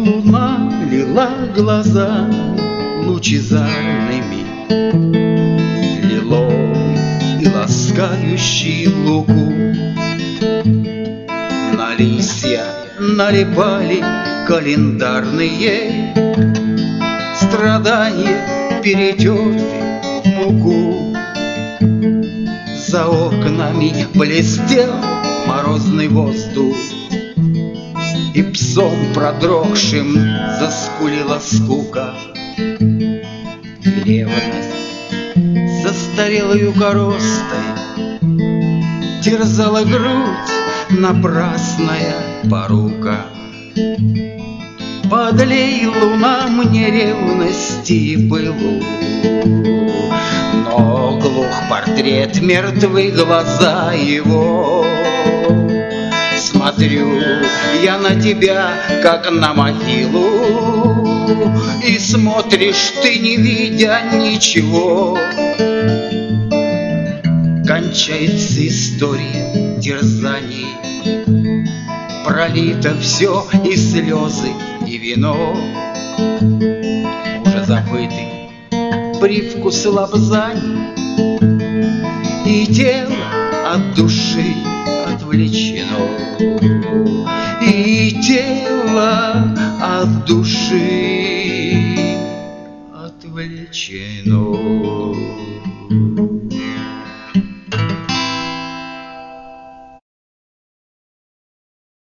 Луна лила глаза лучезарными, лилой и ласкающий луку. На листья налипали календарные страдания, перетерты в муку. За окнами блестел морозный воздух, и псом продрогшим заскулила скука. Ревность застарелою коростой терзала грудь напрасная порука. Подлей, луна, мне ревности и пылу, но глух портрет, мертвы глаза его. Смотрю я на тебя, как на могилу, и смотришь ты, не видя ничего. Кончается история терзаний, пролито все, и слезы, и вино. Уже забытый привкус лапзаний, и тело от души отвлечено, и тело от души отвлечено.